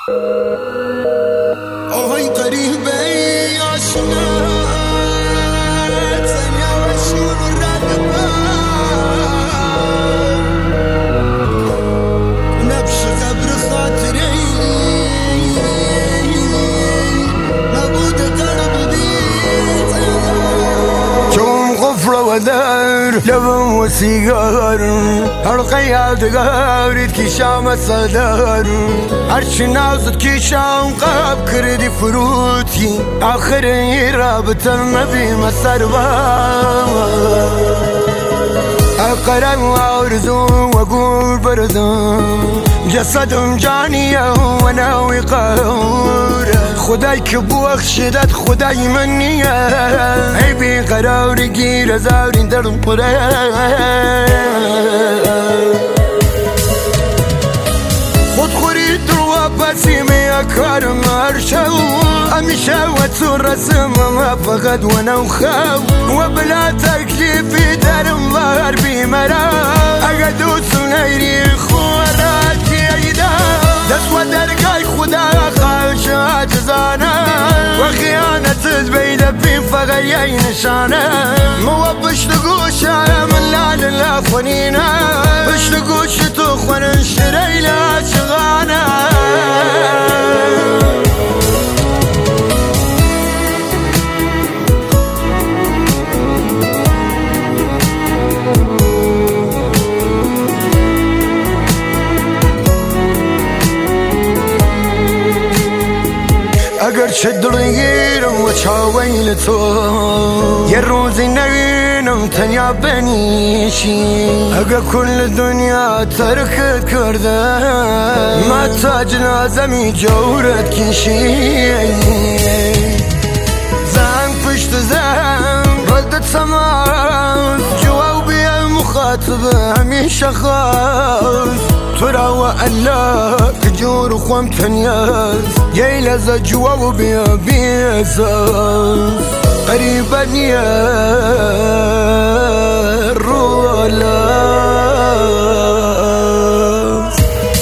آهای قریبه آشنا تنیا وشون ردبا نبش قبر خاطري نبود قلب بيت شوم غفرة ودار لبن وسيجار هالقياد قارد كي شام الصدار عرش نازد كي شام قاب كردي فروتي آخر رابط النبي مسربا أقرأ وأرزو وأقول برزو جسدم جانية وناوي قهور خداي كبوخ شدت خداي منية عيبي قراري قير زاري درم خود خوري دروا بسيمي أكارم أرشو أمشا وتسور رسم ما فقد وانا وخاو وبلا تكليفي درم ظهر بمرا أقدو سنيري خواراتي عيدا دسوة درقاي خدا خاشات زانا وخيانة زبيدة في فغيي نشانا مو بشتقوش من لا للافونينا بشتقوش تخون انشري لا شغانا اگر شد رگیرم و چاویل تو یه روزی نگینم تنیا بنیشی اگر کل دنیا ترکت کرده ما تاج لازمی جورت کشی زنگ پشت زنگ ردت سماز جواب بیا مخاطب همیشه خواست ترى وألا تجور خوام تنياز يايلز جواب بيا بيزاز قريبا يا رولاز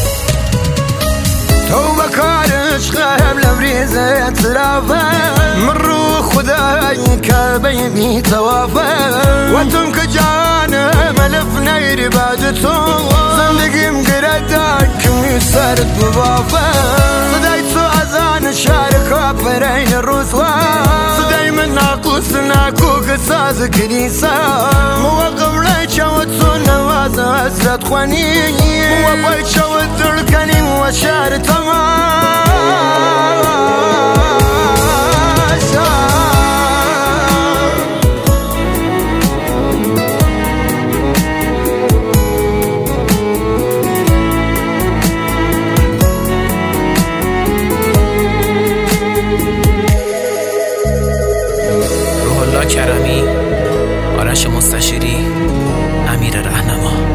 توبة كارش غاب لبريزة تلافا من روح خداي كابيبي توافا وانتم كجانا ملف نيري باجتو زندگي مقردك ميسرد ببافا صدايتو أذان شاركة برين الرسوة صداي من ناقوس ناكو قصاص كنيسة مواقف لي شوتو نواز أسرد خواني موابي شوتو الكني وشار تماشا کرمی، آرش مستشیری، امیر رهنما.